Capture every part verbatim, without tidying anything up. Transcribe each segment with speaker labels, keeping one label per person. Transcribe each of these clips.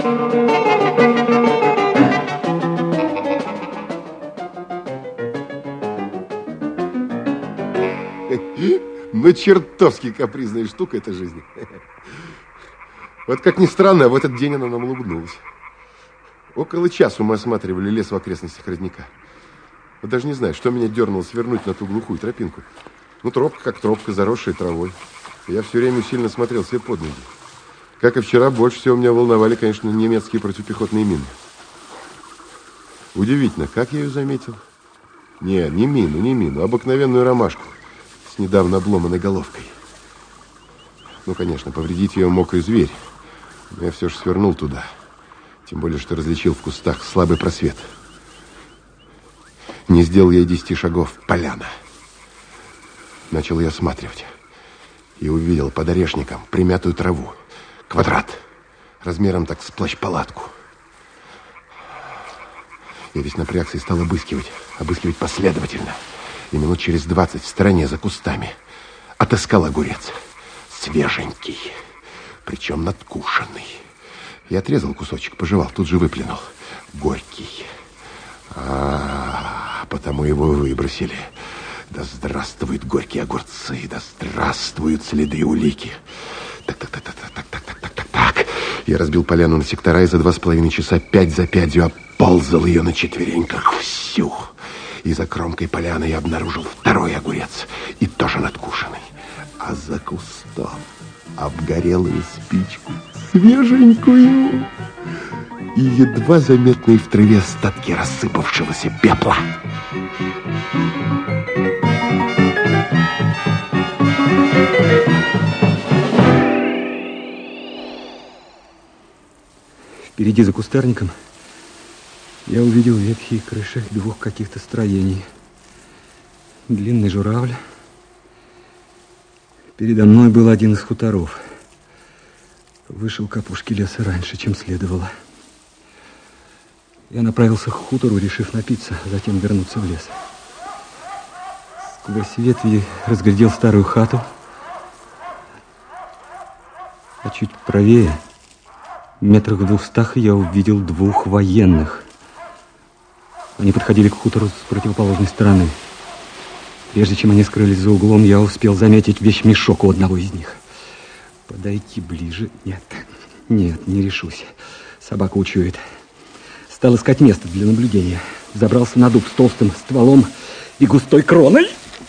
Speaker 1: Ну, чертовски капризная штука эта жизнь. Вот как ни странно, в этот день она нам улыбнулась. Около часу мы осматривали лес в окрестностях родника. Вот даже не знаю, что меня дернуло свернуть на ту глухую тропинку. Ну, тропка как тропка, заросшая травой. Я все время сильно смотрел себе под ноги. Как и вчера, больше всего меня волновали, конечно, немецкие противопехотные мины. Удивительно, как я ее заметил? Не, не мину, не мину, обыкновенную ромашку с недавно обломанной головкой. Ну, конечно, повредить ее мог и зверь. Но я все же свернул туда. Тем более, что различил в кустах слабый просвет. Не сделал я и десяти шагов. Поляна. Начал я осматривать. И увидел под орешником примятую траву. Квадрат. Размером так с плащ-палатку. Я весь напрягся и стал обыскивать. Обыскивать последовательно. И минут через двадцать в стороне за кустами отыскал огурец. Свеженький. Причем надкушенный. Я отрезал кусочек, пожевал, тут же выплюнул. Горький. А, потому его выбросили. Да здравствуют горькие огурцы, да здравствуют следы улики. Так, так, так, так, так, так, так, так, так, так. Я разбил поляну на сектора и за два с половиной часа пять за пятью оползал ее на четвереньках всю. И за кромкой поляны я обнаружил второй огурец, и тоже надкушенный. А за кустом обгорелую спичку, свеженькую, и едва заметные в траве остатки рассыпавшегося пепла.
Speaker 2: Впереди за кустарником я увидел ветхие крыши двух каких-то строений. Длинный журавль. Передо мной был один из хуторов. Вышел к опушке леса раньше, чем следовало. Я направился к хутору, решив напиться, а затем вернуться в лес. Сквозь ветви разглядел старую хату. А чуть правее, метрах в двухстах, я увидел двух военных. Они подходили к хутору с противоположной стороны. Прежде чем они скрылись за углом, я успел заметить вещмешок у одного из них. Подойти ближе? Нет, нет, не решусь. Собака учует. Стал искать место для наблюдения. Забрался на дуб с толстым стволом и густой кроной.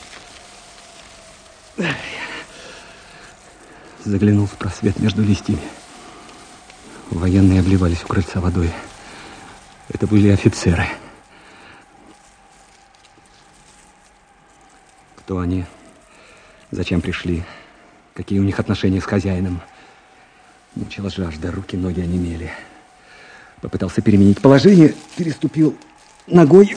Speaker 2: Заглянул в просвет между листьями. Военные обливались у крыльца водой. Это были офицеры. Кто они? Зачем пришли? Какие у них отношения с хозяином? Мучила жажда, руки, ноги онемели. Попытался переменить положение, переступил ногой.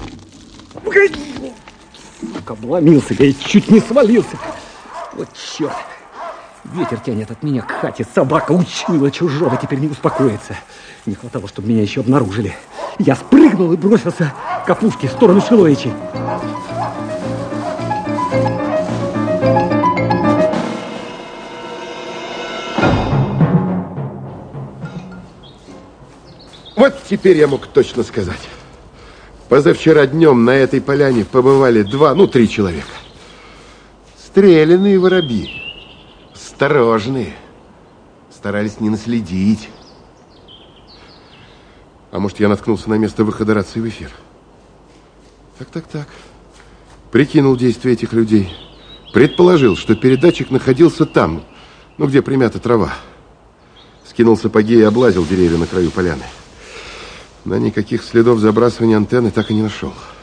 Speaker 2: Сука, обломился, я чуть не свалился. Вот черт. Ветер тянет от меня к хате. Собака учуяла чужого, теперь не успокоится. Не хватало, чтобы меня еще обнаружили. Я спрыгнул и бросился к опушке в сторону Шиловичей.
Speaker 1: Вот теперь я мог точно сказать. Позавчера днем на этой поляне побывали два, ну, три человека. Стрелянные воробьи. Осторожные. Старались не наследить. А может, я наткнулся на место выхода рации в эфир? Так, так, так. Прикинул действия этих людей. Предположил, что передатчик находился там, ну, где примята трава. Скинул сапоги и облазил деревья на краю поляны. Но никаких следов забрасывания антенны так и не нашел.